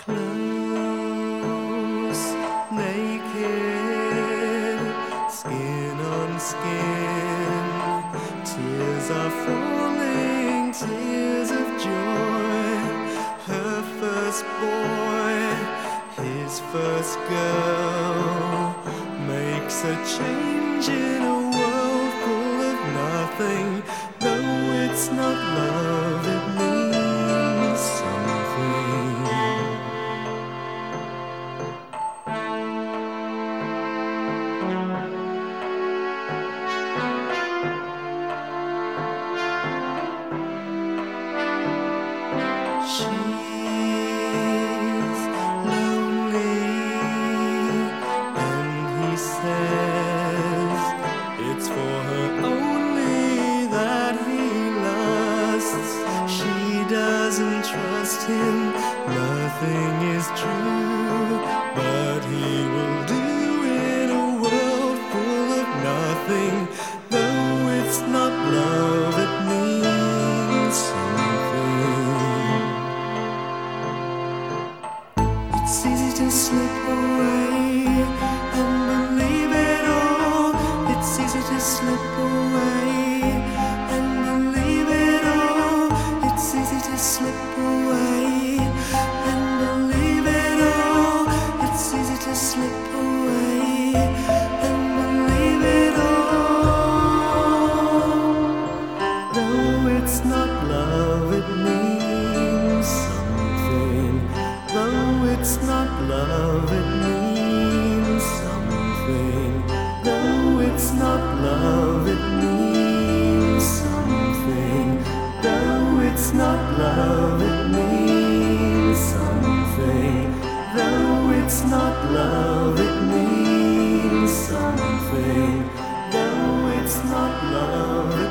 Close, naked, skin on skin. Tears are falling, tears of joy. Her first boy, his first girl, makes a change in a world full of nothing. Though it's not love, it means something. She's lonely, and he says it's for her only that he lusts. She doesn't trust him, nothing is true, but he will do in a world full of nothing. Though it's not love, it means something. It's easy to slip away and believe it all. It's easy to slip away and believe it all. It's easy to slip away and believe it all. It's easy to slip away and believe it all. Though it's not love, it means something. Though it's not love, it means something. Though it's not love, it means something. Though it's not love, it means something. Though it's not love, it means something. Though it's not love,